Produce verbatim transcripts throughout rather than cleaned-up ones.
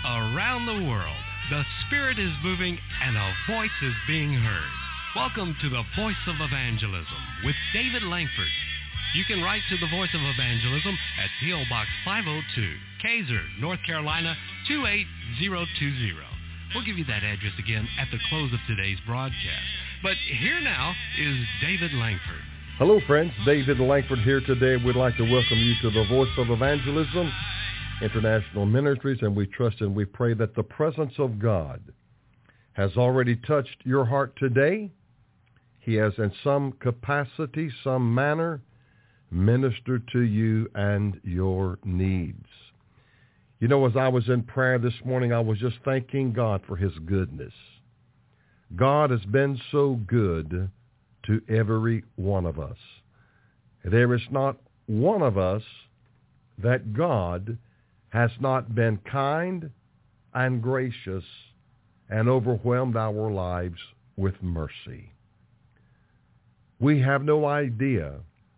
Around the world, the Spirit is moving and a voice is being heard. Welcome to the Voice of Evangelism with David Langford. You can write to the Voice of Evangelism at P O. Box five oh two, Kaiser, North Carolina, two eight zero two zero. We'll give you that address again at the close of today's broadcast. But here now is David Langford. Hello, friends. David Langford here today. We'd like to welcome you to the Voice of Evangelism International Ministries, and we trust and we pray that the presence of God has already touched your heart today. He has in some capacity, some manner, ministered to you and your needs. You know, as I was in prayer this morning, I was just thanking God for his goodness. God has been so good to every one of us. There is not one of us that God has not been kind and gracious and overwhelmed our lives with mercy. We have no idea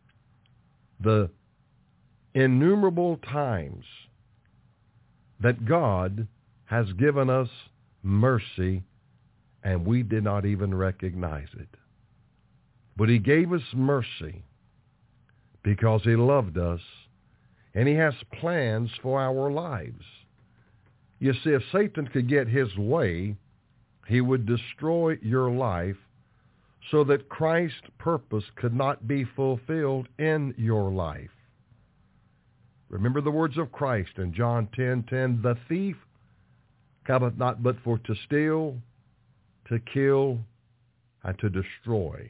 the innumerable times that God has given us mercy and we did not even recognize it. But he gave us mercy because he loved us, and he has plans for our lives. You see, if Satan could get his way, he would destroy your life so that Christ's purpose could not be fulfilled in your life. Remember the words of Christ in John ten ten, the thief cometh not but for to steal, to kill, and to destroy.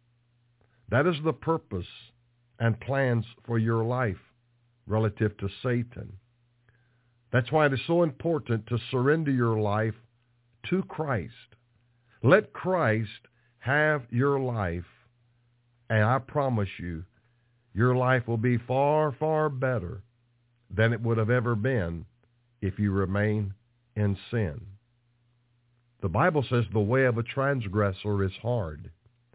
That is the purpose and plans for your life relative to Satan. That's why it is so important to surrender your life to Christ. Let Christ have your life, and I promise you, your life will be far, far better than it would have ever been if you remain in sin. The Bible says the way of a transgressor is hard.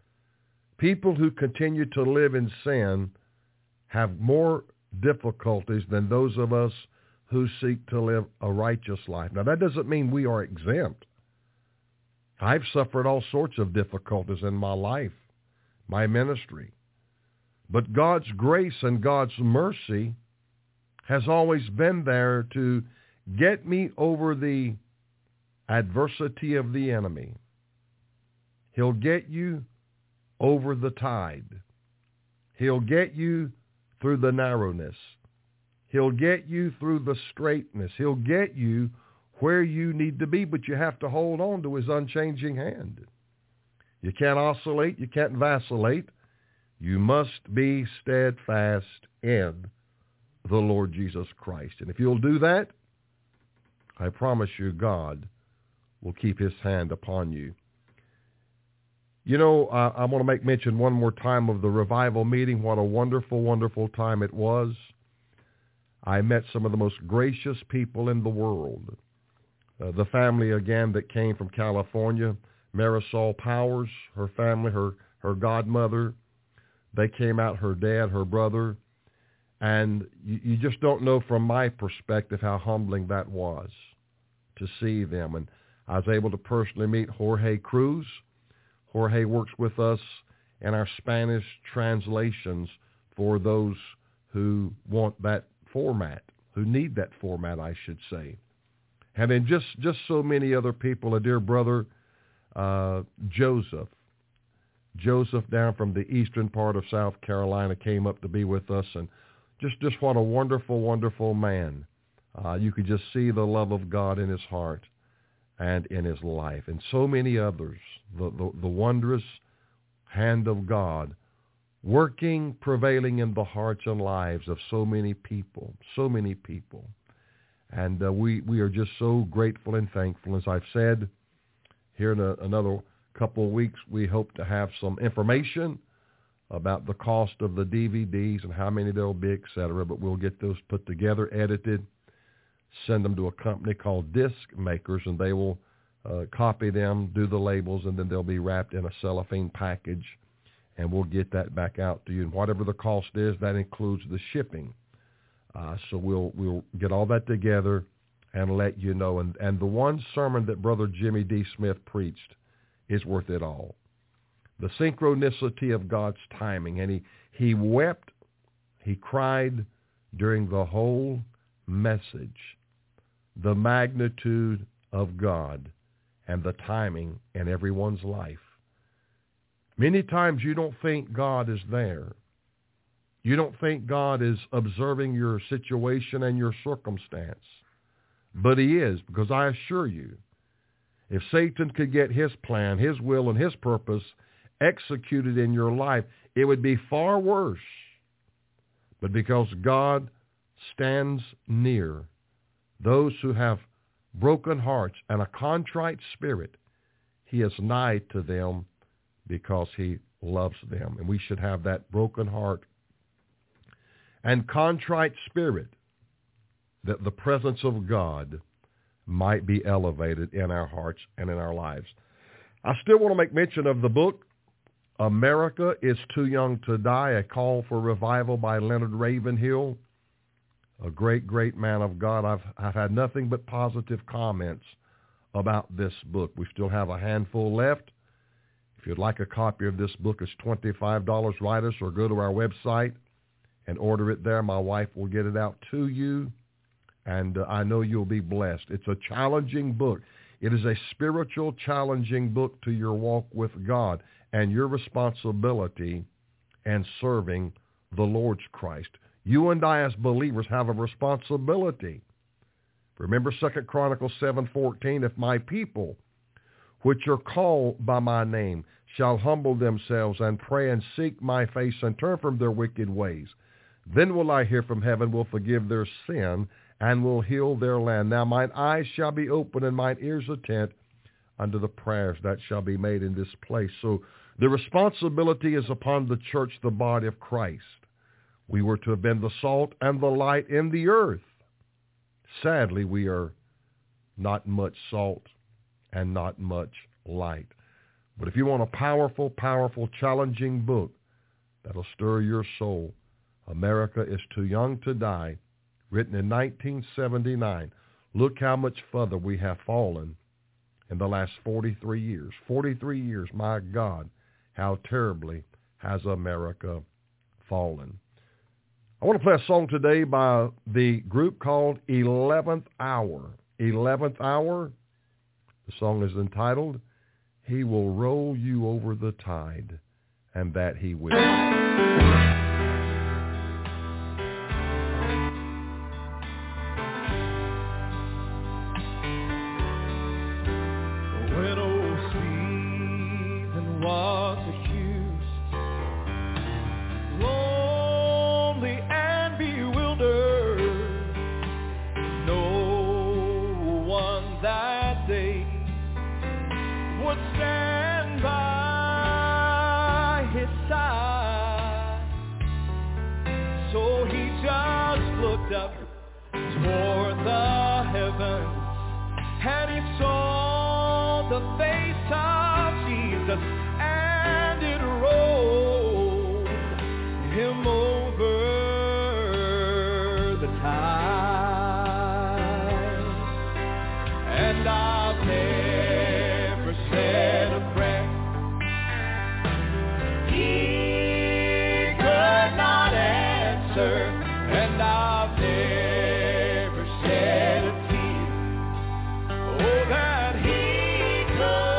People who continue to live in sin have more difficulties than those of us who seek to live a righteous life. Now, that doesn't mean we are exempt. I've suffered all sorts of difficulties in my life, my ministry. But God's grace and God's mercy has always been there to get me over the adversity of the enemy. He'll get you over the tide. He'll get you through the narrowness. He'll get you through the straightness. He'll get you where you need to be, but you have to hold on to his unchanging hand. You can't oscillate. You can't vacillate. You must be steadfast in the Lord Jesus Christ. And if you'll do that, I promise you God will keep his hand upon you. You know, uh, I want to make mention one more time of the revival meeting. What a wonderful, wonderful time it was. I met some of the most gracious people in the world. Uh, the family, again, that came from California, Marisol Powers, her family, her, her godmother, they came out, her dad, her brother, and you, you just don't know from my perspective how humbling that was to see them. And I was able to personally meet Jorge Cruz. Jorge works with us in our Spanish translations for those who want that format, who need that format, I should say. And then just, just so many other people, a dear brother, uh, Joseph. Joseph down from the eastern part of South Carolina came up to be with us, and just, just what a wonderful, wonderful man. Uh, you could just see the love of God in his heart and in his life. And so many others, the, the, the wondrous hand of God working, prevailing in the hearts and lives of so many people, so many people. And uh, we, we are just so grateful and thankful. As I've said, here in a, another couple of weeks, we hope to have some information about the cost of the D V Ds and how many there will be, et cetera. But we'll get those put together, edited, send them to a company called Disc Makers, and they will uh, copy them, do the labels, and then they'll be wrapped in a cellophane package, and we'll get that back out to you. And whatever the cost is, that includes the shipping. Uh, so we'll we'll get all that together and let you know. And, and the one sermon that Brother Jimmy D. Smith preached is worth it all. The synchronicity of God's timing. And he, he wept, he cried during the whole message. The magnitude of God and the timing in everyone's life. Many times you don't think God is there. You don't think God is observing your situation and your circumstance. But he is, because I assure you, if Satan could get his plan, his will, and his purpose executed in your life, it would be far worse. But because God stands near those who have broken hearts and a contrite spirit, he is nigh to them because he loves them. And we should have that broken heart and contrite spirit, that the presence of God might be elevated in our hearts and in our lives. I still want to make mention of the book, America is Too Young to Die, A Call for Revival by Leonard Ravenhill, a great, great man of God. I've, I've had nothing but positive comments about this book. We still have a handful left. If you'd like a copy of this book, it's twenty-five dollars. Write us or go to our website and order it there. My wife will get it out to you, and uh, I know you'll be blessed. It's a challenging book. It is a spiritual, challenging book to your walk with God and your responsibility in serving the Lord's Christ. You and I as believers have a responsibility. Remember Second Chronicles seven fourteen, if my people, which are called by my name, shall humble themselves and pray and seek my face and turn from their wicked ways, then will I hear from heaven, will forgive their sin, and will heal their land. Now mine eyes shall be open and mine ears attent unto the prayers that shall be made in this place. So the responsibility is upon the church, the body of Christ. We were to have been the salt and the light in the earth. Sadly, we are not much salt and not much light. But if you want a powerful, powerful, challenging book that'll stir your soul, America is Too Young to Die, written in nineteen seventy-nine. Look how much further we have fallen in the last forty-three years. forty-three years, my God, how terribly has America fallen. I want to play a song today by the group called eleventh Hour. eleventh Hour. The song is entitled, He Will Roll You Over the Tide, and that He will. When old Stephen was accused, lonely and bewildered, no one that day would stand by his side. So he just looked up toward the heavens, and he saw the face of Jesus, and it rolled him over the tide. And I've never said a prayer he could not answer, and I've never shed a tear, oh, that he could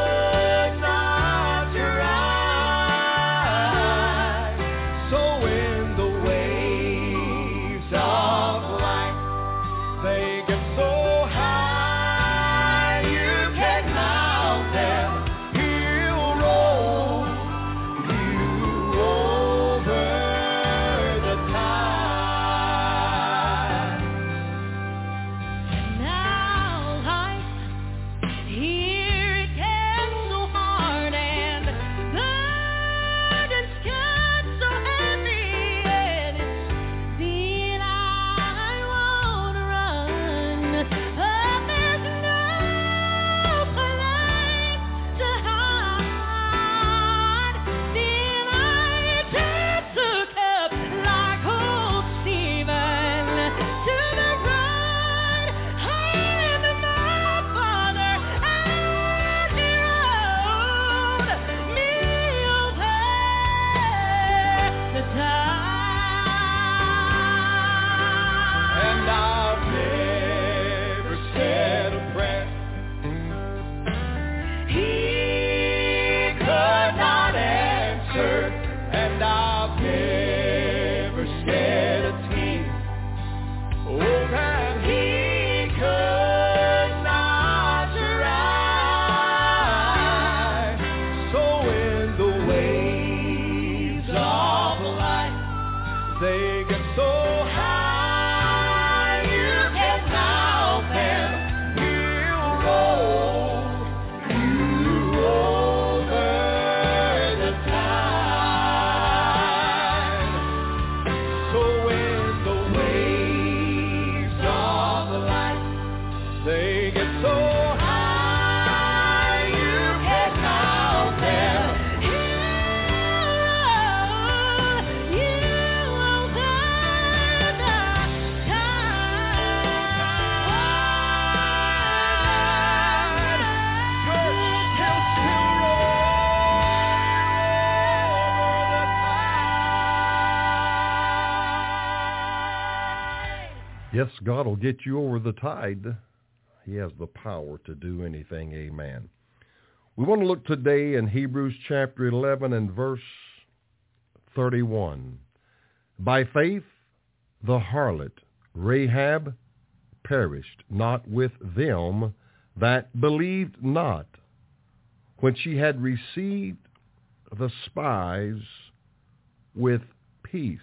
Yes, God will get you over the tide. He has the power to do anything. Amen. We want to look today in Hebrews chapter eleven and verse thirty-one. By faith, the harlot Rahab perished not with them that believed not, when she had received the spies with peace.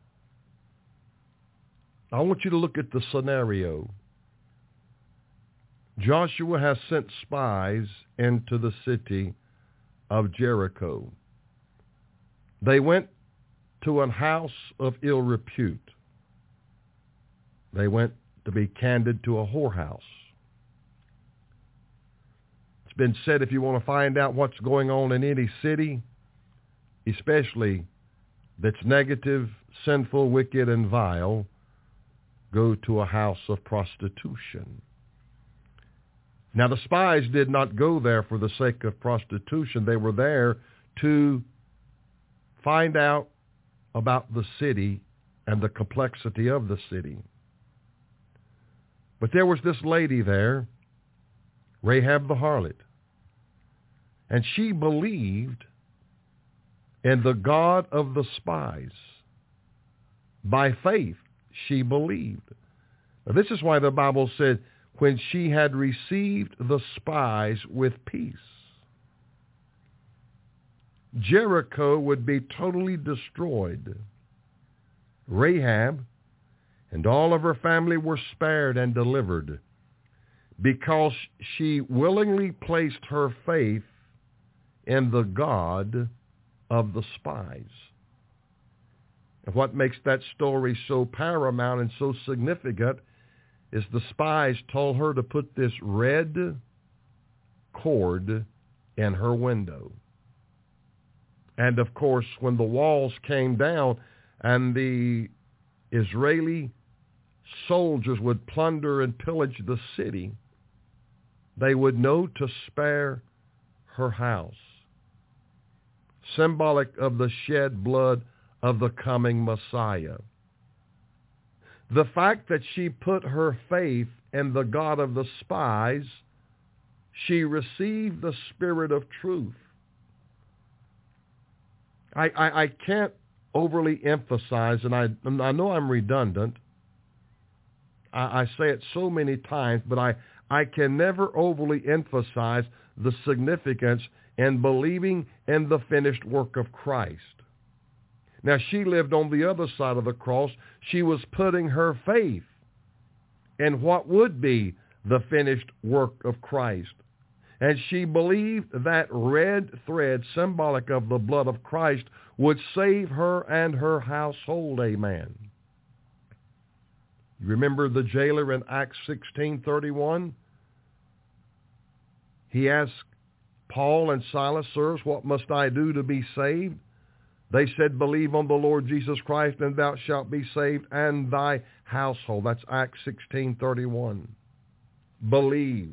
I want you to look at the scenario. Joshua has sent spies into the city of Jericho. They went to a house of ill repute. They went, to be candid, to a whorehouse. It's been said, if you want to find out what's going on in any city, especially that's negative, sinful, wicked, and vile, go to a house of prostitution. Now, the spies did not go there for the sake of prostitution. They were there to find out about the city and the complexity of the city. But there was this lady there, Rahab the harlot, and she believed in the God of the spies. By faith, she believed. Now, this is why the Bible said, when she had received the spies with peace. Jericho would be totally destroyed. Rahab and all of her family were spared and delivered because she willingly placed her faith in the God of the spies. And what makes that story so paramount and so significant is the spies told her to put this red cord in her window. And of course, when the walls came down and the Israeli soldiers would plunder and pillage the city, they would know to spare her house, symbolic of the shed blood of the coming Messiah. The fact that she put her faith in the God of the spies, she received the spirit of truth. I, I, I can't overly emphasize, and I, I know I'm redundant. I, I say it so many times, but I, I can never overly emphasize the significance in believing in the finished work of Christ. Now, she lived on the other side of the cross. She was putting her faith in what would be the finished work of Christ. And she believed that red thread, symbolic of the blood of Christ, would save her and her household. Amen. You remember the jailer in Acts sixteen thirty-one? He asked Paul and Silas, "Sirs, what must I do to be saved?" They said, "Believe on the Lord Jesus Christ, and thou shalt be saved, and thy household." That's Acts sixteen thirty-one. Believe.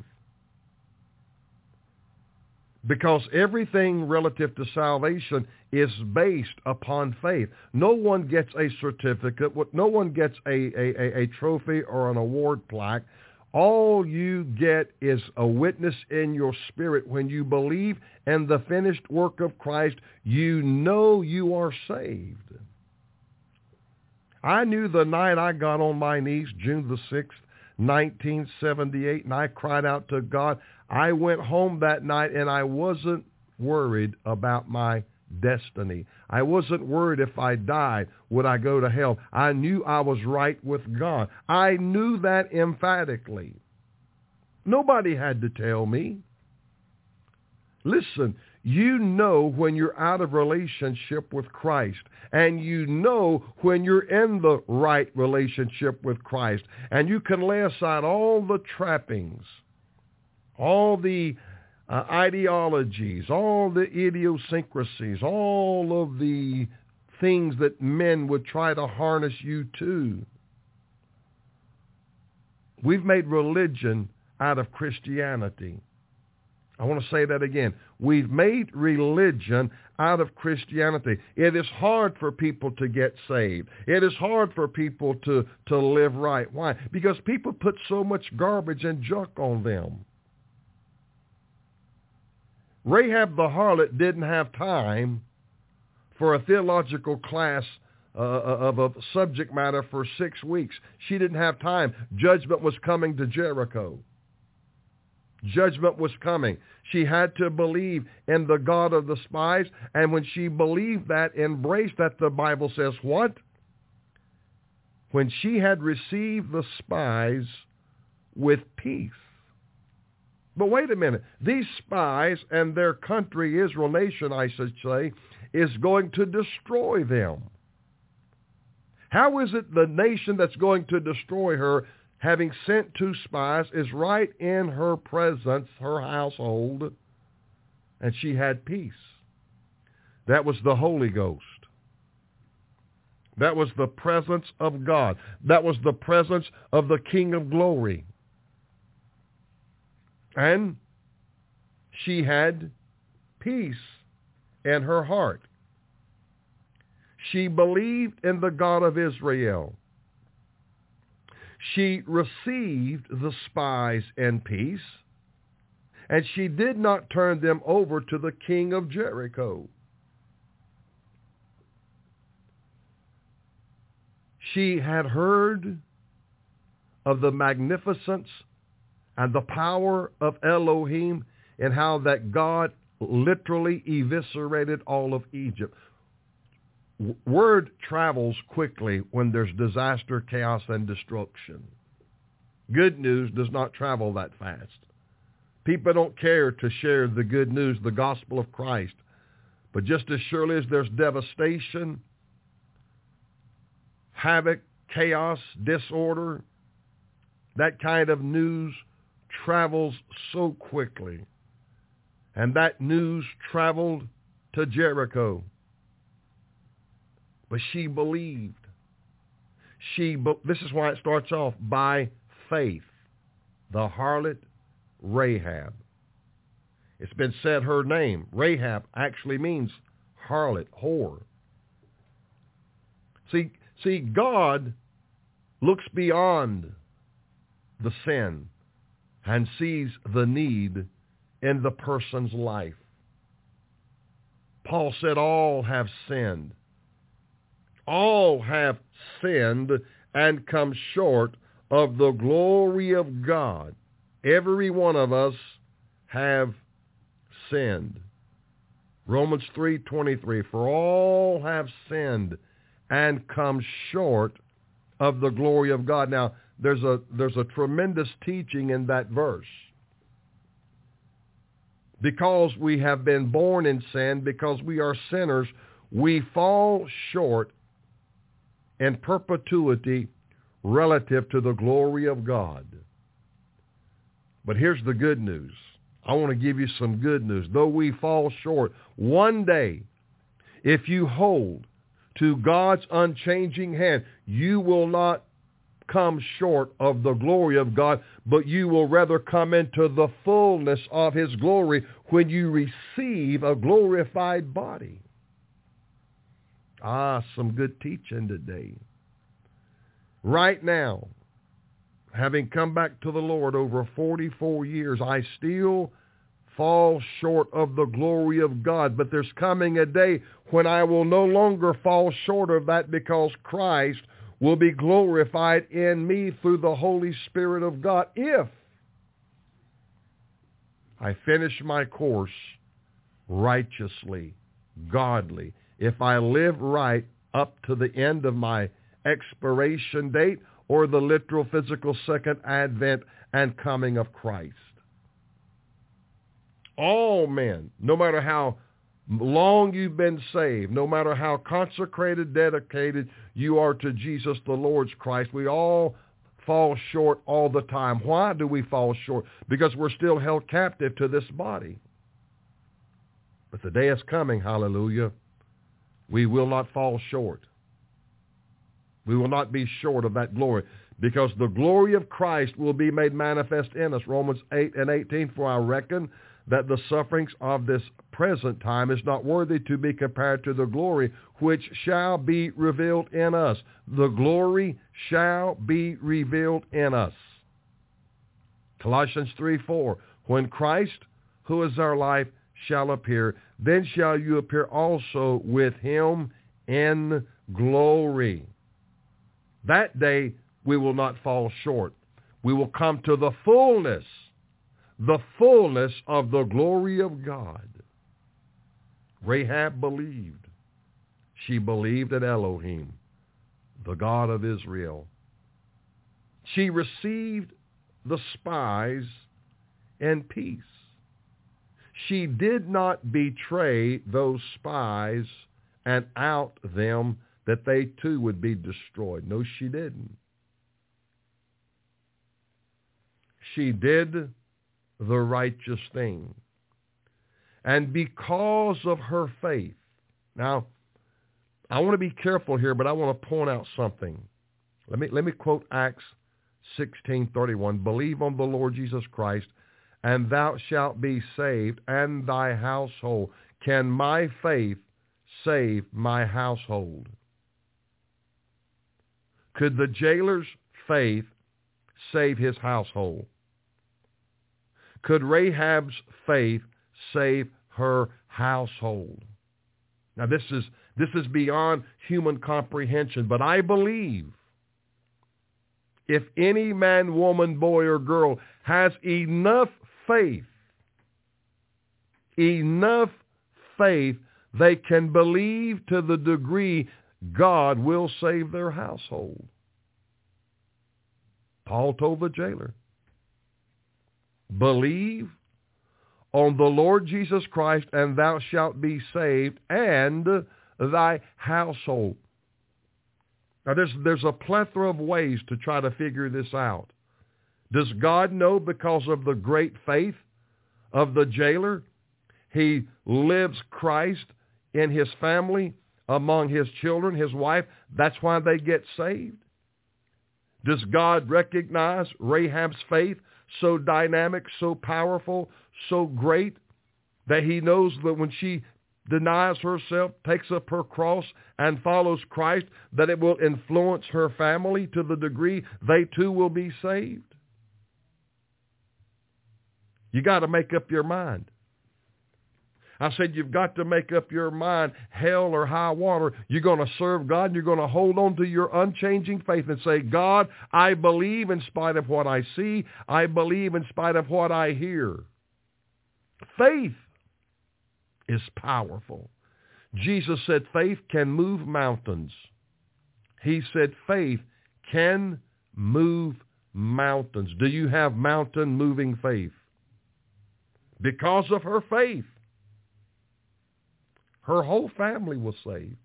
Because everything relative to salvation is based upon faith. No one gets a certificate. No one gets a, a, a trophy or an award plaque. All you get is a witness in your spirit. When you believe in the finished work of Christ, you know you are saved. I knew the night I got on my knees, June the sixth, nineteen seventy-eight, and I cried out to God. I went home that night, and I wasn't worried about my destiny. I wasn't worried if I died, would I go to hell. I knew I was right with God. I knew that emphatically. Nobody had to tell me. Listen, you know when you're out of relationship with Christ, and you know when you're in the right relationship with Christ, and you can lay aside all the trappings, all the uh, ideologies, all the idiosyncrasies, all of the things that men would try to harness you to. We've made religion out of Christianity. I want to say that again. We've made religion out of Christianity. It is hard for people to get saved. It is hard for people to, to live right. Why? Because people put so much garbage and junk on them. Rahab the harlot didn't have time for a theological class uh, of a subject matter for six weeks. She didn't have time. Judgment was coming to Jericho. Judgment was coming. She had to believe in the God of the spies, and when she believed that, embraced that, the Bible says what? When she had received the spies with peace. But wait a minute. These spies and their country, Israel nation, I should say, is going to destroy them. How is it the nation that's going to destroy her, having sent two spies, is right in her presence, her household, and she had peace? That was the Holy Ghost. That was the presence of God. That was the presence of the King of Glory. And she had peace in her heart. She believed in the God of Israel. She received the spies in peace, and she did not turn them over to the king of Jericho. She had heard of the magnificence and the power of Elohim, and how that God literally eviscerated all of Egypt. Word travels quickly when there's disaster, chaos, and destruction. Good news does not travel that fast. People don't care to share the good news, the gospel of Christ. But just as surely as there's devastation, havoc, chaos, disorder, that kind of news travels so quickly. And that news traveled to Jericho. But she believed. She, this is why it starts off, by faith. The harlot Rahab. It's been said her name, Rahab, actually means harlot, whore. See, see, God looks beyond the sin and sees the need in the person's life. Paul said all have sinned. All have sinned and come short of the glory of God. Every one of us have sinned. Romans three twenty-three, for all have sinned and come short of the glory of God. Now, there's a there's a tremendous teaching in that verse. Because we have been born in sin, because we are sinners, we fall short in perpetuity relative to the glory of God. But here's the good news. I want to give you some good news. Though we fall short, one day, if you hold to God's unchanging hand, you will not come short of the glory of God, but you will rather come into the fullness of his glory when you receive a glorified body. Ah, some good teaching today. Right now, having come back to the Lord over forty-four years, I still fall short of the glory of God. But there's coming a day when I will no longer fall short of that, because Christ will be glorified in me through the Holy Spirit of God if I finish my course righteously, godly. If I live right up to the end of my expiration date, or the literal physical second advent and coming of Christ. All men, no matter how long you've been saved, no matter how consecrated, dedicated you are to Jesus, the Lord's Christ, we all fall short all the time. Why do we fall short? Because we're still held captive to this body. But the day is coming, hallelujah, we will not fall short. We will not be short of that glory, because the glory of Christ will be made manifest in us. Romans eight and eighteen, for I reckon that the sufferings of this present time is not worthy to be compared to the glory which shall be revealed in us. The glory shall be revealed in us. Colossians three four, when Christ, who is our life, shall appear, then shall you appear also with him in glory. That day we will not fall short. We will come to the fullness, the fullness of the glory of God. Rahab believed. She believed in Elohim, the God of Israel. She received the spies in peace. She did not betray those spies and out them that they too would be destroyed. No, she didn't. She did the righteous thing. And because of her faith, now, I want to be careful here, but I want to point out something. Let me, let me quote Acts sixteen thirty-one. Believe on the Lord Jesus Christ, and thou shalt be saved, and thy household. Can my faith save my household? Could the jailer's faith save his household? Could Rahab's faith save her household? Now this is this is beyond human comprehension, but I believe if any man, woman, boy, or girl has enough faith, enough faith, they can believe to the degree God will save their household. Paul told the jailer, believe on the Lord Jesus Christ, and thou shalt be saved, and thy household. Now, there's, there's a plethora of ways to try to figure this out. Does God know because of the great faith of the jailer? He lives Christ in his family, among his children, his wife. That's why they get saved. Does God recognize Rahab's faith, so dynamic, so powerful, so great, that he knows that when she denies herself, takes up her cross, and follows Christ, that it will influence her family to the degree they too will be saved? You got to make up your mind. I said you've got to make up your mind, hell or high water, you're going to serve God, and you're going to hold on to your unchanging faith and say, God, I believe in spite of what I see. I believe in spite of what I hear. Faith is powerful. Jesus said faith can move mountains. He said faith can move mountains. Do you have mountain-moving faith? Because of her faith, her whole family was saved.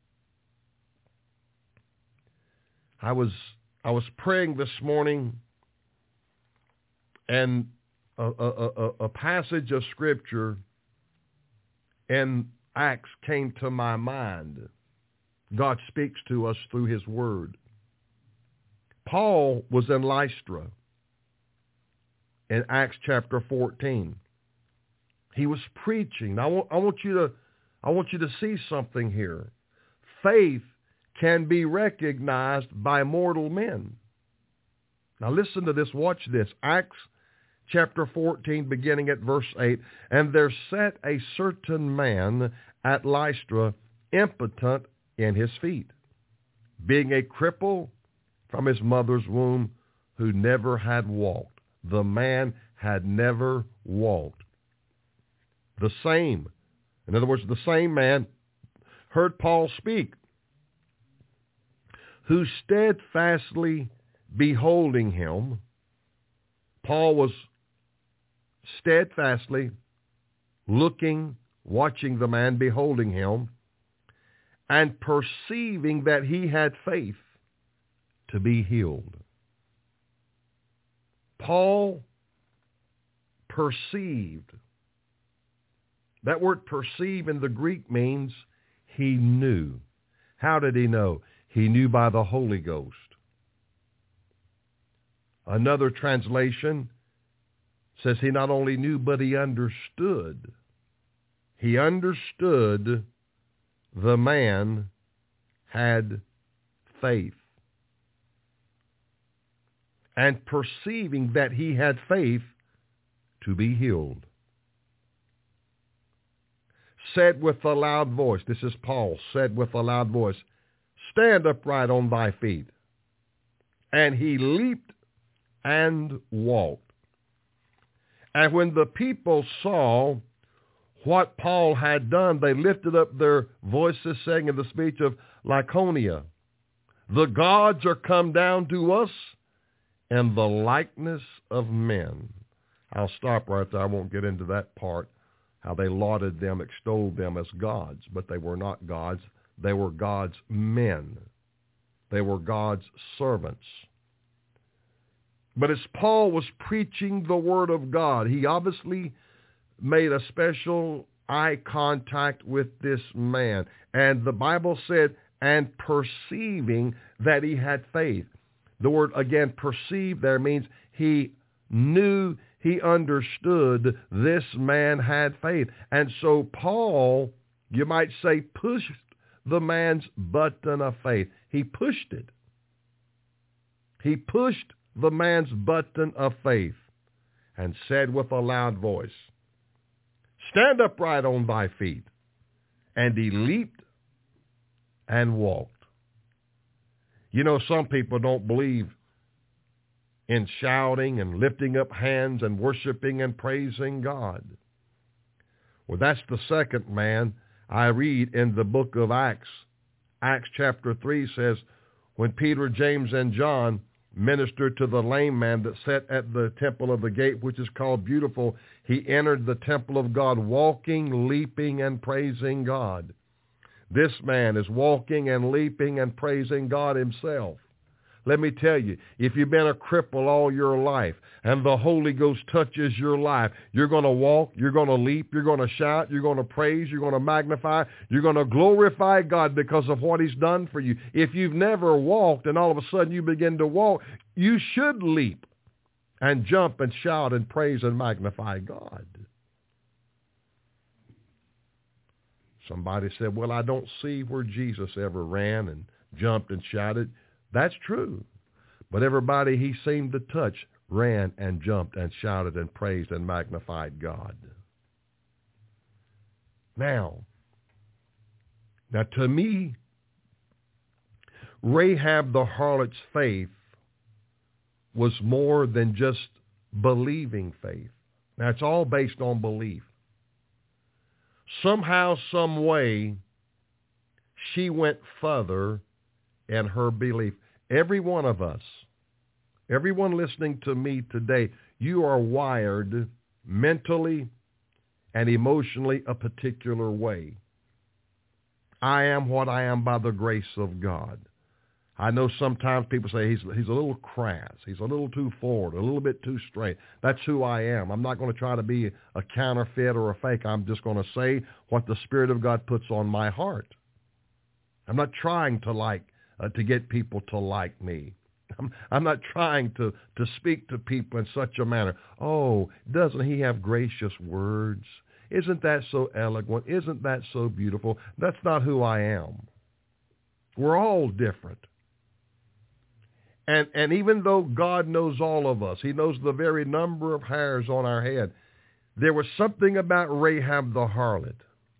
I was I was praying this morning, and a, a, a, a passage of Scripture in Acts came to my mind. God speaks to us through his word. Paul was in Lystra in Acts chapter fourteen. He was preaching. I want, I want you to I want you to see something here. Faith can be recognized by mortal men. Now listen to this. Watch this. Acts chapter fourteen, beginning at verse eight. And there sat a certain man at Lystra, impotent in his feet, being a cripple from his mother's womb, who never had walked. The man had never walked. The same, in other words, the same man heard Paul speak, who steadfastly beholding him. Paul was steadfastly looking, watching the man, beholding him, and perceiving that he had faith to be healed. Paul perceived. That word perceive in the Greek means he knew. How did he know? He knew by the Holy Ghost. Another translation says he not only knew, but he understood. He understood the man had faith. And perceiving that he had faith to be healed, said with a loud voice, this is Paul, said with a loud voice, stand upright on thy feet. And he leaped and walked. And when the people saw what Paul had done, they lifted up their voices, saying in the speech of Lycaonia, the gods are come down to us in the likeness of men. I'll stop right there. I won't get into that part, how they lauded them, extolled them as gods, but they were not gods. They were God's men. They were God's servants. But as Paul was preaching the word of God, he obviously made a special eye contact with this man. And the Bible said, and perceiving that he had faith. The word, again, perceive there means he knew, he understood this man had faith. And so Paul, you might say, pushed the man's button of faith. He pushed it. He pushed the man's button of faith and said with a loud voice, stand upright on thy feet. And he leaped and walked. You know, some people don't believe in shouting and lifting up hands and worshiping and praising God. Well, that's the second man I read in the book of Acts. Acts chapter three says, when Peter, James, and John ministered to the lame man that sat at the temple of the gate, which is called Beautiful, he entered the temple of God walking, leaping, and praising God. This man is walking and leaping and praising God himself. Let me tell you, if you've been a cripple all your life and the Holy Ghost touches your life, you're going to walk, you're going to leap, you're going to shout, you're going to praise, you're going to magnify, you're going to glorify God because of what he's done for you. If you've never walked and all of a sudden you begin to walk, you should leap and jump and shout and praise and magnify God. Somebody said, well, I don't see where Jesus ever ran and jumped and shouted. That's true. But everybody he seemed to touch ran and jumped and shouted and praised and magnified God. Now, now to me, Rahab the harlot's faith was more than just believing faith. Now, it's all based on belief. Somehow, some way, she went further in her belief. Every one of us, everyone listening to me today, you are wired mentally and emotionally a particular way. I am what I am by the grace of God. I know sometimes people say he's he's a little crass, he's a little too forward, a little bit too straight. That's who I am. I'm not going to try to be a counterfeit or a fake. I'm just going to say what the Spirit of God puts on my heart. I'm not trying to like uh, to get people to like me. I'm, I'm not trying to, to speak to people in such a manner. Oh, doesn't he have gracious words? Isn't that so eloquent? Isn't that so beautiful? That's not who I am. We're all different. And, and even though God knows all of us, he knows the very number of hairs on our head, there was something about Rahab the harlot.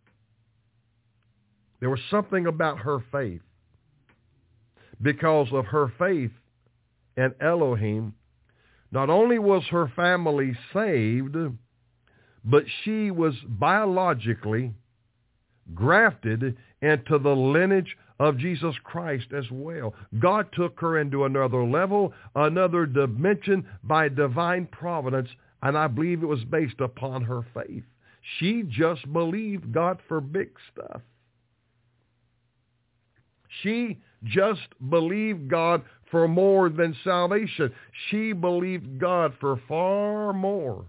There was something about her faith. Because of her faith in Elohim, not only was her family saved, but she was biologically grafted into the lineage of Jesus Christ as well. God took her into another level, another dimension by divine providence, and I believe it was based upon her faith. She just believed God for big stuff. She just believed God for more than salvation. She believed God for far more.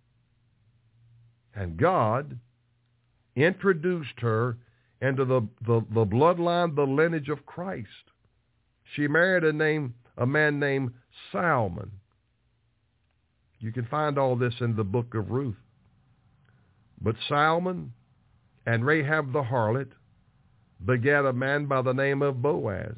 And God introduced her into the, the, the bloodline, the lineage of Christ. She married a name, a man named Salmon. You can find all this in the book of Ruth. But Salmon and Rahab the harlot begat a man by the name of Boaz.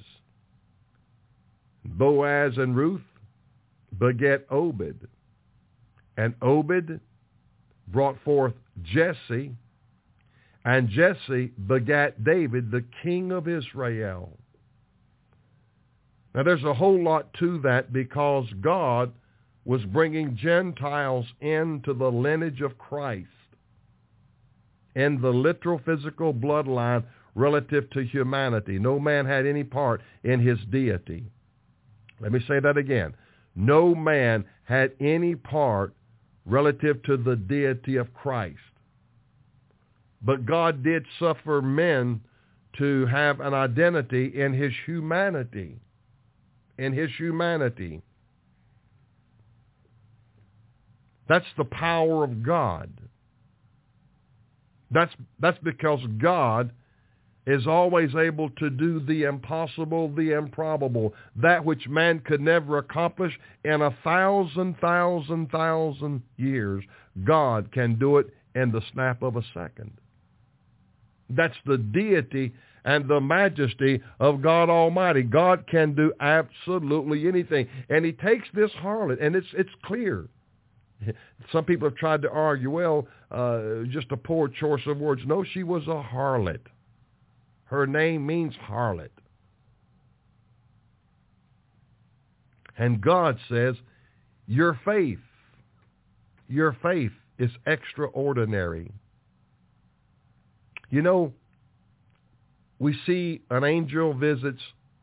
Boaz and Ruth begat Obed. And Obed brought forth Jesse, and Jesse begat David, the king of Israel. Now there's a whole lot to that, because God was bringing Gentiles into the lineage of Christ, in the literal physical bloodline relative to humanity. No man had any part in his deity. Let me say that again. No man had any part relative to the deity of Christ. But God did suffer men to have an identity in his humanity. In his humanity. That's the power of God. That's, that's because God is always able to do the impossible, the improbable, that which man could never accomplish in a thousand, thousand, thousand years. God can do it in the snap of a second. That's the deity and the majesty of God Almighty. God can do absolutely anything. And he takes this harlot, and it's it's clear. Some people have tried to argue, well, uh, just a poor choice of words. No, she was a harlot. Her name means harlot. And God says, your faith, your faith is extraordinary. You know, we see an angel visits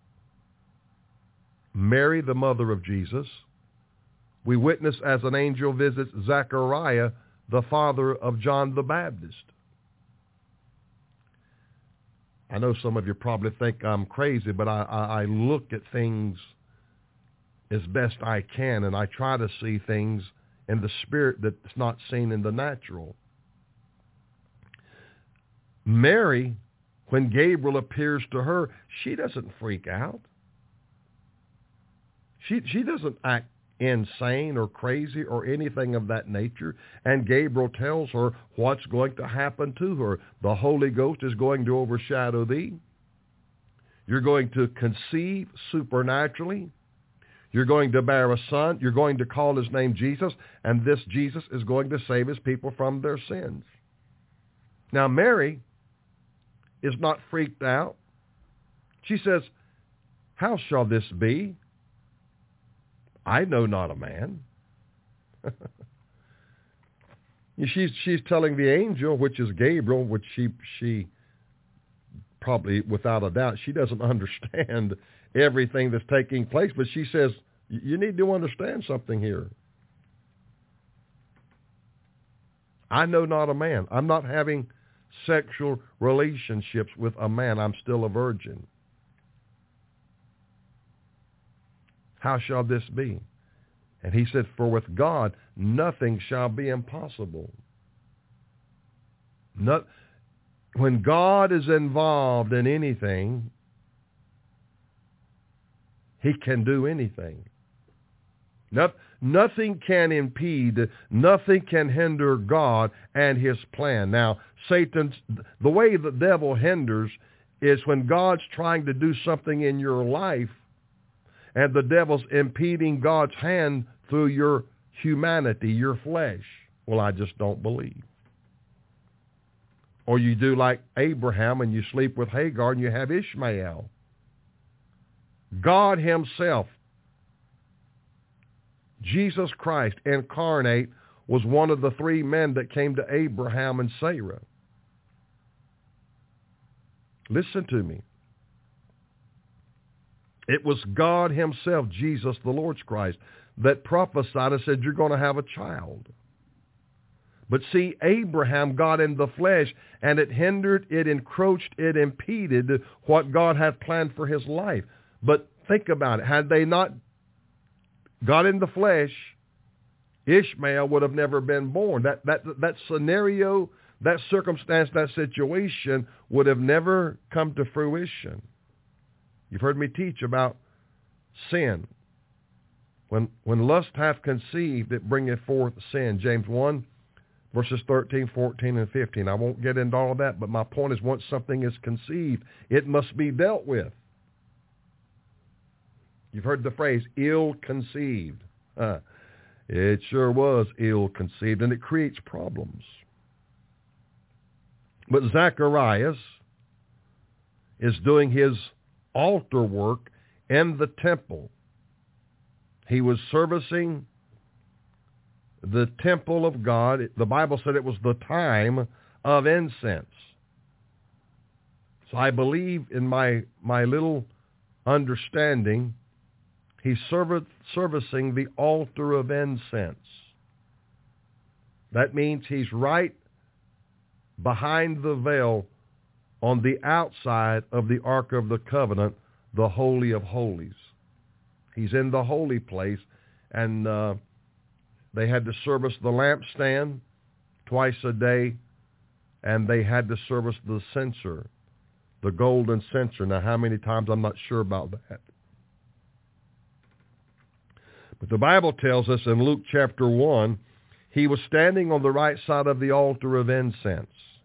Mary, the mother of Jesus. We witness as an angel visits Zechariah, the father of John the Baptist. I know some of you probably think I'm crazy, but I, I, I look at things as best I can, and I try to see things in the spirit that's not seen in the natural. Mary, when Gabriel appears to her, she doesn't freak out. She, she doesn't act insane or crazy or anything of that nature. And Gabriel tells her what's going to happen to her. The Holy Ghost is going to overshadow thee. You're going to conceive supernaturally. You're going to bear a son. You're going to call his name Jesus. And this Jesus is going to save his people from their sins. Now, Mary is not freaked out. She says, how shall this be? I know not a man. she's, she's telling the angel, which is Gabriel, which she, she probably, without a doubt, she doesn't understand everything that's taking place, but she says, you need to understand something here. I know not a man. I'm not having sexual relationships with a man. I'm still a virgin. How shall this be? And he said, for with God, nothing shall be impossible. Not, when God is involved in anything, he can do anything. Not, nothing can impede, nothing can hinder God and his plan. Now, Satan's, the way the devil hinders is when God's trying to do something in your life, and the devil's impeding God's hand through your humanity, your flesh. Well, I just don't believe. Or you do like Abraham and you sleep with Hagar and you have Ishmael. God himself, Jesus Christ incarnate, was one of the three men that came to Abraham and Sarah. Listen to me. It was God himself, Jesus, the Lord Christ, that prophesied and said, you're going to have a child. But see, Abraham got in the flesh, and it hindered, it encroached, it impeded what God had planned for his life. But think about it. Had they not got in the flesh, Ishmael would have never been born. That, that, that scenario, that circumstance, that situation would have never come to fruition. You've heard me teach about sin. When, when lust hath conceived, it bringeth forth sin. James one, verses thirteen, fourteen, and fifteen. I won't get into all of that, but my point is once something is conceived, it must be dealt with. You've heard the phrase, ill-conceived. Uh, it sure was ill-conceived, and it creates problems. But Zacharias is doing his altar work in the temple. He was servicing the temple of God. The Bible said it was the time of incense. So I believe in my, my little understanding, he's serv- servicing the altar of incense. That means he's right behind the veil on the outside of the Ark of the Covenant, the Holy of Holies. He's in the holy place, and uh, they had to service the lampstand twice a day, and they had to service the censer, the golden censer. Now, how many times, I'm not sure about that. But the Bible tells us in Luke chapter one, he was standing on the right side of the altar of incense.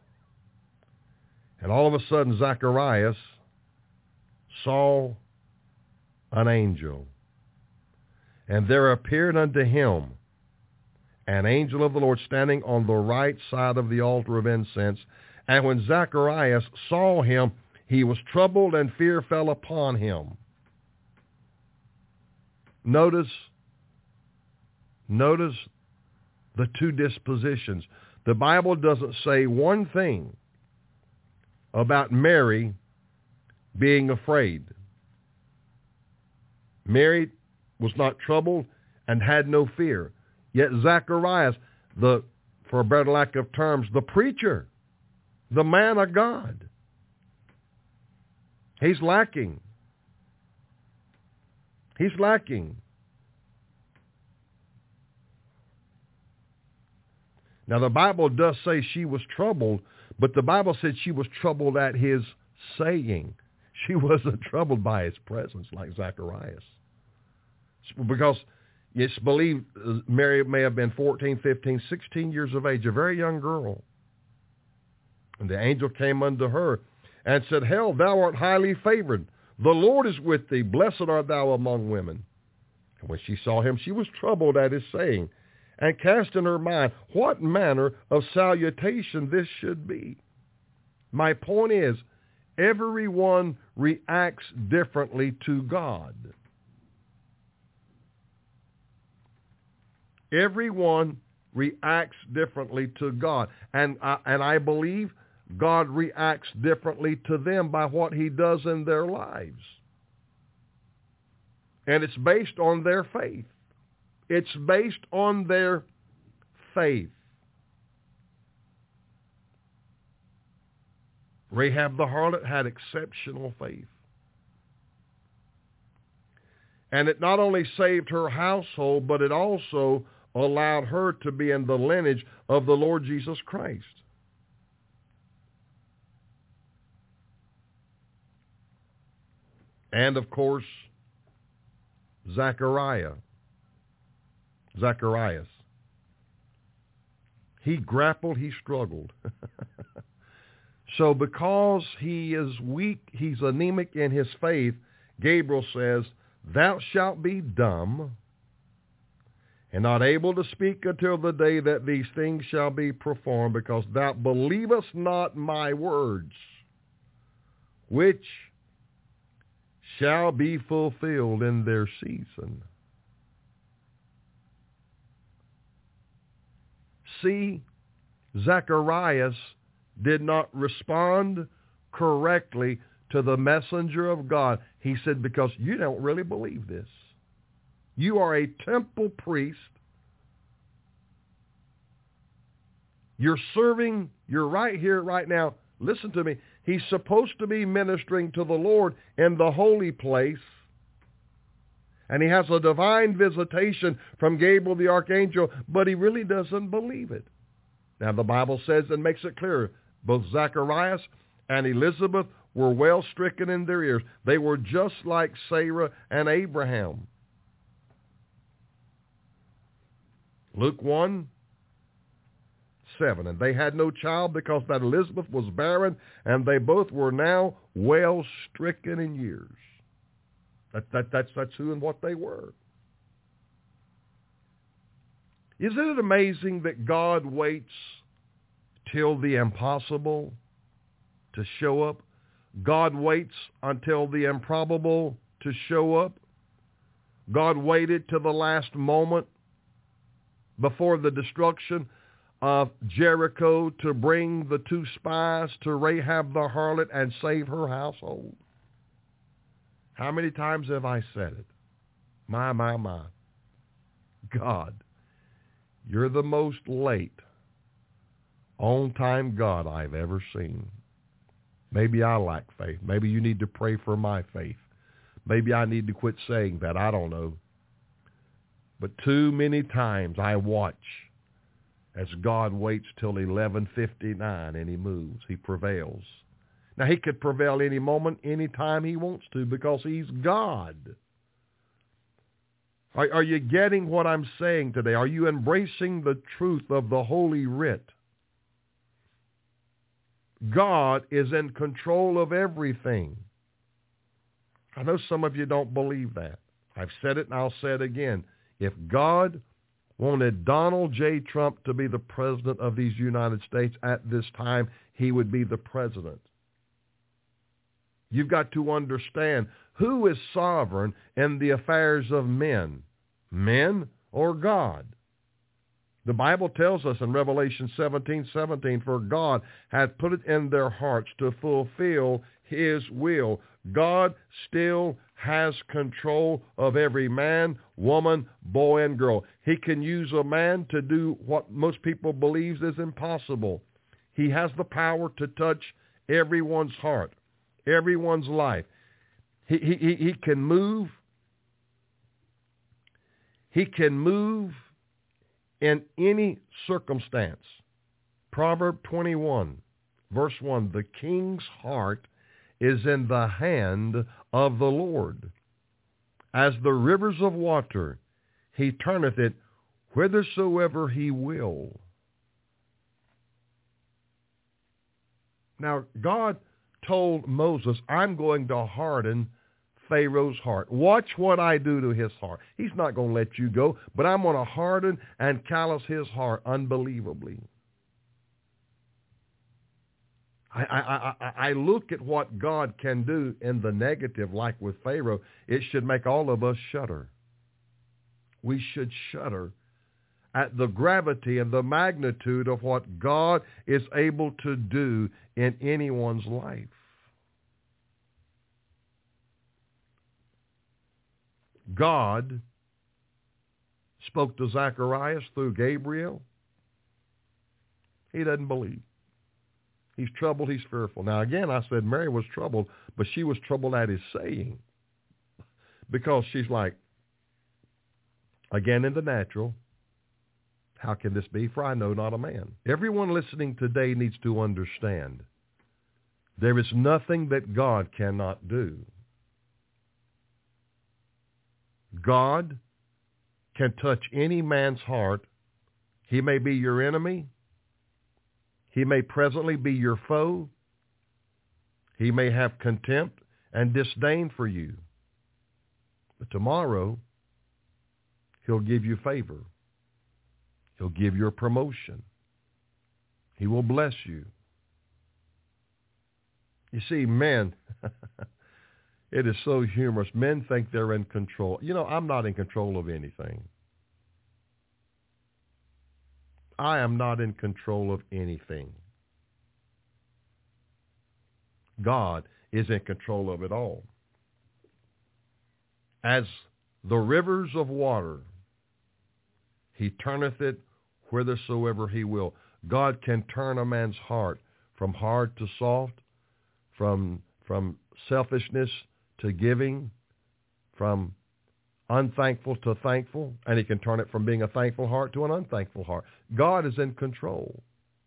And all of a sudden, Zacharias saw an angel. And there appeared unto him an angel of the Lord standing on the right side of the altar of incense. And when Zacharias saw him, he was troubled, and fear fell upon him. Notice, notice the two dispositions. The Bible doesn't say one thing about Mary being afraid. Mary was not troubled and had no fear. Yet Zacharias, the, for a better lack of terms, the preacher, the man of God, he's lacking. He's lacking. Now the Bible does say she was troubled, but the Bible said she was troubled at his saying. She wasn't troubled by his presence like Zacharias. Because it's believed Mary may have been fourteen, fifteen, sixteen years of age, a very young girl. And the angel came unto her and said, Hail, thou art highly favored. The Lord is with thee. Blessed art thou among women. And when she saw him, she was troubled at his saying, and cast in her mind what manner of salutation this should be. My point is, everyone reacts differently to God. Everyone reacts differently to God. And I, and I believe God reacts differently to them by what he does in their lives. And it's based on their faith. It's based on their faith. Rahab the harlot had exceptional faith. And it not only saved her household, but it also allowed her to be in the lineage of the Lord Jesus Christ. And of course, Zachariah. Zacharias. He grappled, he struggled. So because he is weak, he's anemic in his faith, Gabriel says, Thou shalt be dumb and not able to speak until the day that these things shall be performed, because thou believest not my words, which shall be fulfilled in their season. See, Zacharias did not respond correctly to the messenger of God. He said, because you don't really believe this. You are a temple priest. You're serving, you're right here, right now. Listen to me. He's supposed to be ministering to the Lord in the holy place. And he has a divine visitation from Gabriel the archangel, but he really doesn't believe it. Now the Bible says and makes it clear, both Zacharias and Elizabeth were well stricken in their ears. They were just like Sarah and Abraham. Luke one, seven. And they had no child because that Elizabeth was barren, and they both were now well stricken in years. That, that, that's, that's who and what they were. Isn't it amazing that God waits till the impossible to show up? God waits until the improbable to show up. God waited to the last moment before the destruction of Jericho to bring the two spies to Rahab the harlot and save her household. How many times have I said it? My, my, my. God, you're the most late, on-time God I've ever seen. Maybe I lack faith. Maybe you need to pray for my faith. Maybe I need to quit saying that. I don't know. But too many times I watch as God waits till eleven fifty-nine and he moves. He prevails. Now, he could prevail any moment, any time he wants to, because he's God. Are, are you getting what I'm saying today? Are you embracing the truth of the Holy Writ? God is in control of everything. I know some of you don't believe that. I've said it and I'll say it again. If God wanted Donald J. Trump to be the president of these United States at this time, he would be the president. You've got to understand who is sovereign in the affairs of men, men or God. The Bible tells us in Revelation seventeen seventeen, for God hath put it in their hearts to fulfill his will. God still has control of every man, woman, boy, and girl. He can use a man to do what most people believe is impossible. He has the power to touch everyone's heart, everyone's life. He, he, he can move. He can move in any circumstance. Proverb twenty-one, verse one, the king's heart is in the hand of the Lord. As the rivers of water, he turneth it whithersoever he will. Now, God told Moses, I'm going to harden Pharaoh's heart. Watch what I do to his heart. He's not going to let you go, but I'm going to harden and callous his heart unbelievably. I, I, I, I look at what God can do in the negative, like with Pharaoh. It should make all of us shudder. We should shudder at the gravity and the magnitude of what God is able to do in anyone's life. God spoke to Zacharias through Gabriel. He doesn't believe. He's troubled, he's fearful. Now again, I said Mary was troubled, but she was troubled at his saying. Because she's like, again in the natural, how can this be? For I know not a man. Everyone listening today needs to understand there is nothing that God cannot do. God can touch any man's heart. He may be your enemy. He may presently be your foe. He may have contempt and disdain for you. But tomorrow, he'll give you favor. He'll give you a promotion. He will bless you. You see, men, it is so humorous. Men think they're in control. You know, I'm not in control of anything. I am not in control of anything. God is in control of it all. As the rivers of water, he turneth it whithersoever he will. God can turn a man's heart from hard to soft, from, from selfishness to giving, from unthankful to thankful, and he can turn it from being a thankful heart to an unthankful heart. God is in control.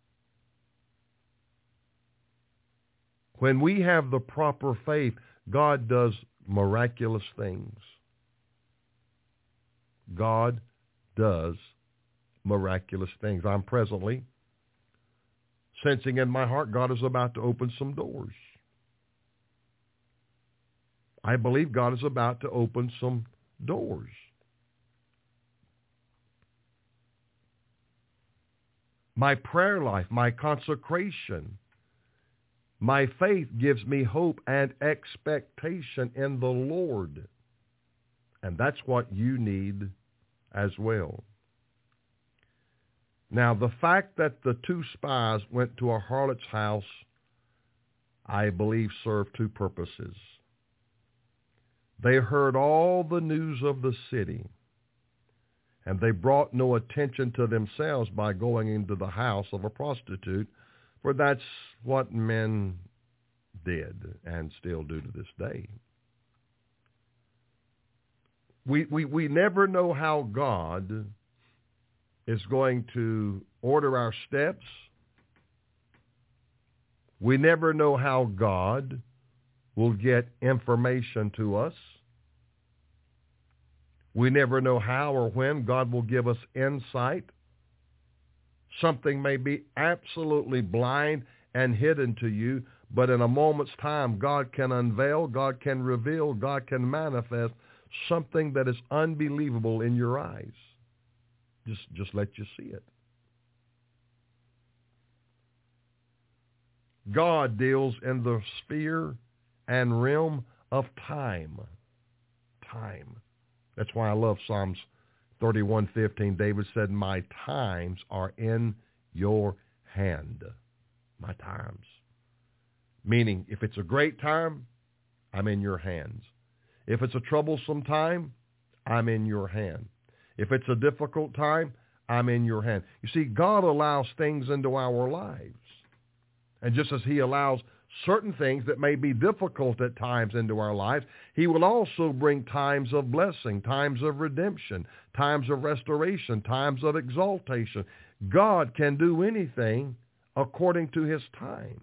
When we have the proper faith, God does miraculous things. God does miraculous things. I'm presently sensing in my heart God is about to open some doors. I believe God is about to open some doors. My prayer life, my consecration, my faith gives me hope and expectation in the Lord. And that's what you need as well. Now, the fact that the two spies went to a harlot's house, I believe, served two purposes. They heard all the news of the city, and they brought no attention to themselves by going into the house of a prostitute, for that's what men did and still do to this day. We, we, we never know how God is going to order our steps. We never know how God will get information to us. We never know how or when God will give us insight. Something may be absolutely blind and hidden to you, but in a moment's time, God can unveil, God can reveal, God can manifest something that is unbelievable in your eyes. Just, just let you see it. God deals in the sphere and realm of time. Time. That's why I love Psalms thirty-one fifteen. David said, my times are in your hand. My times. Meaning, if it's a great time, I'm in your hands. If it's a troublesome time, I'm in your hand. If it's a difficult time, I'm in your hand. You see, God allows things into our lives. And just as he allows certain things that may be difficult at times into our lives, he will also bring times of blessing, times of redemption, times of restoration, times of exaltation. God can do anything according to his time.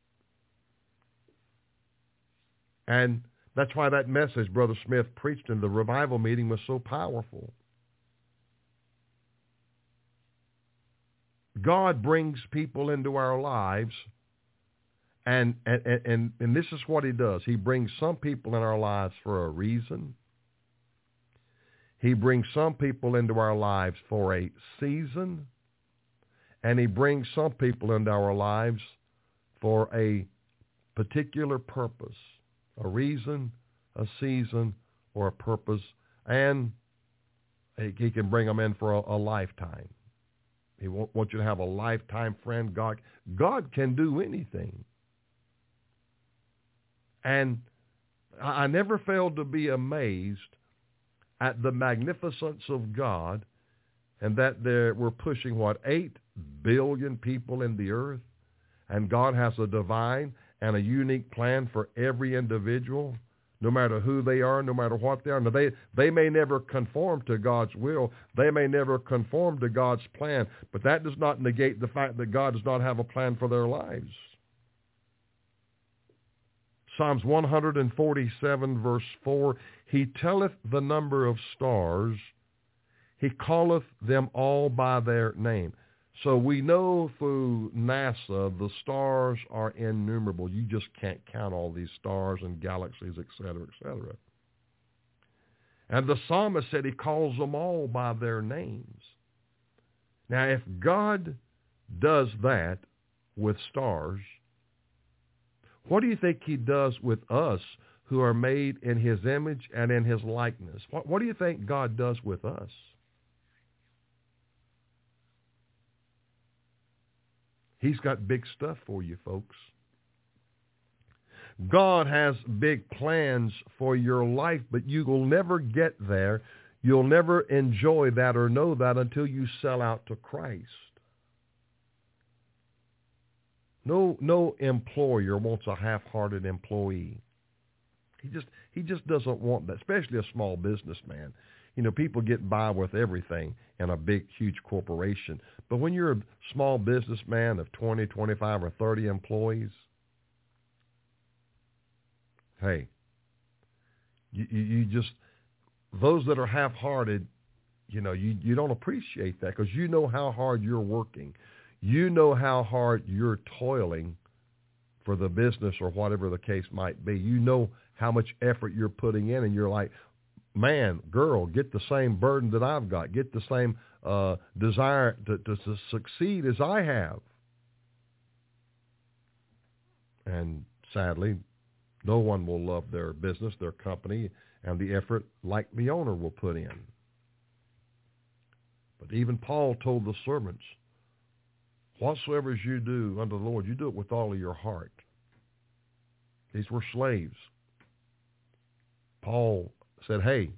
And that's why that message Brother Smith preached in the revival meeting was so powerful. God brings people into our lives, and, and, and, and this is what he does. He brings some people in our lives for a reason. He brings some people into our lives for a season, and he brings some people into our lives for a particular purpose, a reason, a season, or a purpose, and he can bring them in for a, a lifetime. He won't want you to have a lifetime friend. God, God can do anything. And I never failed to be amazed at the magnificence of God, and that there we're pushing, what, eight billion people in the earth, and God has a divine and a unique plan for every individual, no matter who they are, no matter what they are. Now, they, they may never conform to God's will. They may never conform to God's plan, but that does not negate the fact that God does not have a plan for their lives. Psalms one forty-seven, verse four, he telleth the number of stars, he calleth them all by their name. So we know through NASA the stars are innumerable. You just can't count all these stars and galaxies, et cetera, et cetera. And the psalmist said he calls them all by their names. Now, if God does that with stars, what do you think he does with us who are made in his image and in his likeness? What, what do you think God does with us? He's got big stuff for you, folks. God has big plans for your life, but you will never get there. You'll never enjoy that or know that until you sell out to Christ. No, no employer wants a half-hearted employee. He just, he just doesn't want that, especially a small businessman. You know, people get by with everything in a big, huge corporation. But when you're a small businessman of twenty, twenty-five, or thirty employees, hey, you, you, you just, those that are half-hearted, you know, you, you don't appreciate that because you know how hard you're working. You know how hard you're toiling for the business or whatever the case might be. You know how much effort you're putting in, and you're like, man, girl, get the same burden that I've got. Get the same uh, desire to, to, to succeed as I have. And sadly, no one will love their business, their company, and the effort like the owner will put in. But even Paul told the servants, whatsoever you do unto the Lord, you do it with all of your heart. These were slaves. Paul said, hey,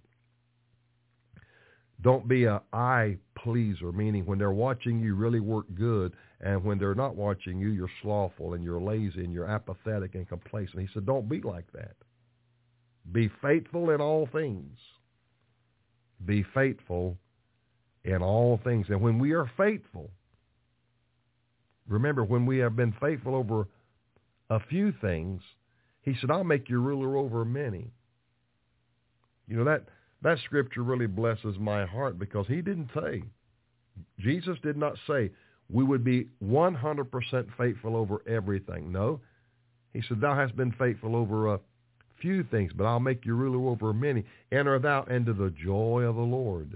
don't be a eye pleaser, meaning when they're watching you really work good, and when they're not watching you, you're slothful and you're lazy and you're apathetic and complacent. He said, don't be like that. Be faithful in all things. Be faithful in all things. And when we are faithful, remember, when we have been faithful over a few things, he said, I'll make you ruler over many. You know, that, that scripture really blesses my heart because he didn't say, Jesus did not say we would be one hundred percent faithful over everything. No, he said, thou hast been faithful over a few things, but I'll make you ruler over many. Enter thou into the joy of the Lord.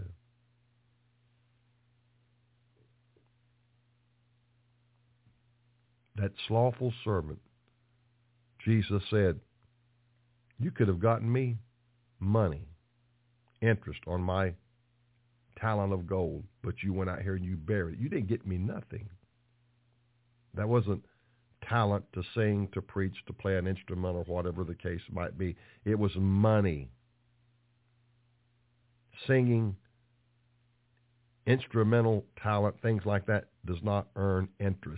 That slothful servant, Jesus said, you could have gotten me money, interest on my talent of gold, but you went out here and you buried it. You didn't get me nothing. That wasn't talent to sing, to preach, to play an instrument, or whatever the case might be. It was money. Singing, instrumental talent, things like that does not earn interest.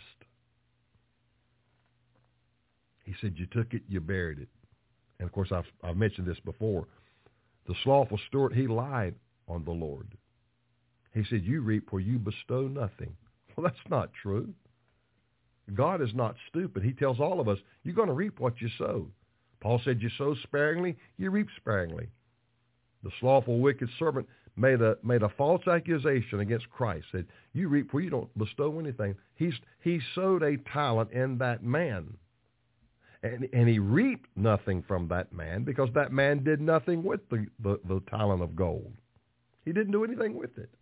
He said, you took it, you buried it. And, of course, I've, I've mentioned this before. The slothful steward, he lied on the Lord. He said, you reap where you bestow nothing. Well, that's not true. God is not stupid. He tells all of us, you're going to reap what you sow. Paul said, you sow sparingly, you reap sparingly. The slothful, wicked servant made a, made a false accusation against Christ, said, you reap where you don't bestow anything. He's, he sowed a talent in that man. And, and he reaped nothing from that man because that man did nothing with the, the, the talent of gold. He didn't do anything with it.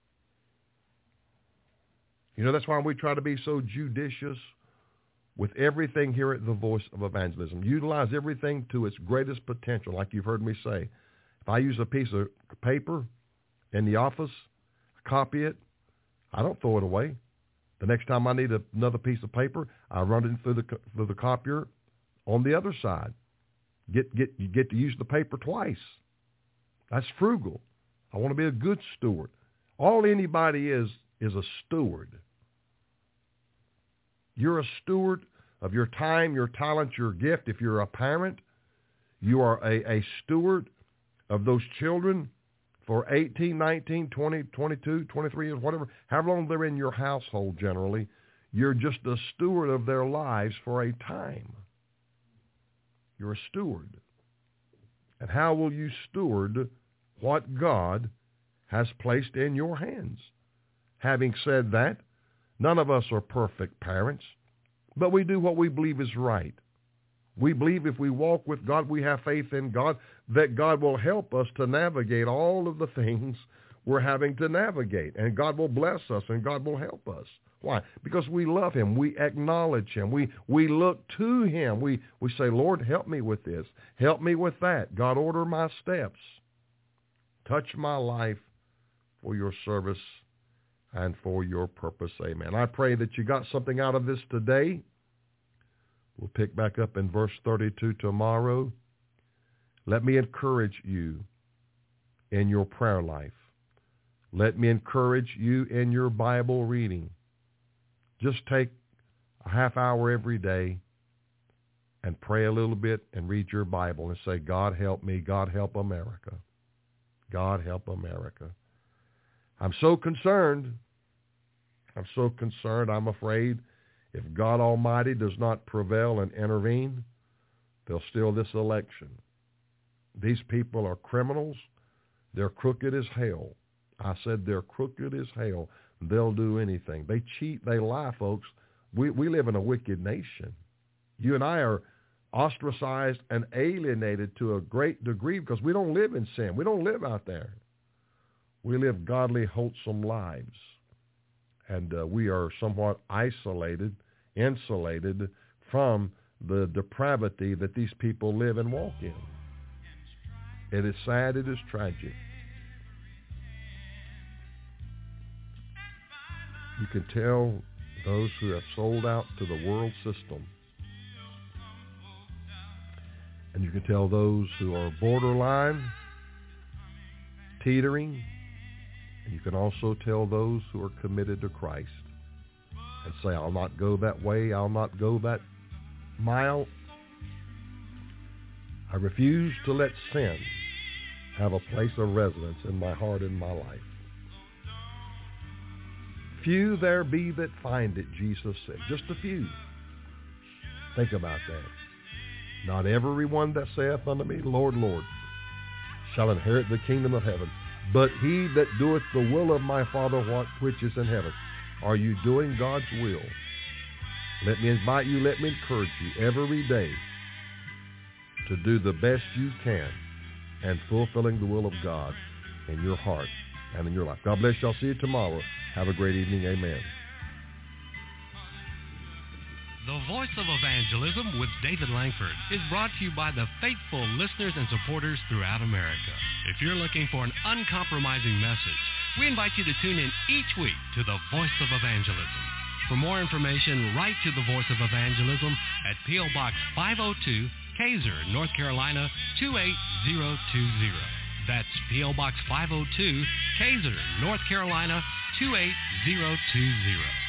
You know, that's why we try to be so judicious with everything here at the Voice of Evangelism. Utilize everything to its greatest potential, like you've heard me say. If I use a piece of paper in the office, copy it, I don't throw it away. The next time I need a, another piece of paper, I run it through the through the copier on the other side. Get get you get to use the paper twice. That's frugal. I want to be a good steward. All anybody is is a steward. You're a steward of your time, your talent, your gift. If you're a parent, you are a, a steward of those children for eighteen, nineteen, twenty, twenty-two, twenty-three years, whatever, however long they're in your household generally. You're just a steward of their lives for a time. You're a steward. And how will you steward what God has placed in your hands? Having said that, none of us are perfect parents, but we do what we believe is right. We believe if we walk with God, we have faith in God, that God will help us to navigate all of the things we're having to navigate. And God will bless us and God will help us. Why? Because we love him. We acknowledge him. We we look to him. We, we say, Lord, help me with this. Help me with that. God, order my steps. Touch my life for your service and for your purpose. Amen. I pray that you got something out of this today. We'll pick back up in verse thirty-two tomorrow. Let me encourage you in your prayer life. Let me encourage you in your Bible reading. Just take a half hour every day and pray a little bit and read your Bible and say, God help me, God help America. God help America. I'm so concerned. I'm so concerned. I'm afraid if God Almighty does not prevail and intervene, they'll steal this election. These people are criminals. They're crooked as hell. I said they're crooked as hell. They'll do anything. They cheat. They lie, folks. We, we live in a wicked nation. You and I are ostracized and alienated to a great degree because we don't live in sin. We don't live out there. We live godly, wholesome lives. And uh, we are somewhat isolated, insulated from the depravity that these people live and walk in. It is sad. It is tragic. You can tell those who have sold out to the world system. And you can tell those who are borderline, teetering. And you can also tell those who are committed to Christ and say, I'll not go that way. I'll not go that mile. I refuse to let sin have a place of residence in my heart and my life. Few there be that find it, Jesus said. Just a few. Think about that. Not every one that saith unto me, Lord, Lord, shall inherit the kingdom of heaven, but he that doeth the will of my Father which is in heaven. Are you doing God's will? Let me invite you, let me encourage you every day to do the best you can and fulfilling the will of God in your heart and in your life. God bless you. I'll see you tomorrow. Have a great evening. Amen. The Voice of Evangelism with David Langford is brought to you by the faithful listeners and supporters throughout America. If you're looking for an uncompromising message, we invite you to tune in each week to the Voice of Evangelism. For more information, write to the Voice of Evangelism at P O. Box five oh two, Kaiser, North Carolina, two eight zero two zero. That's P O. Box five oh two, Kaiser, North Carolina, two eight zero two zero.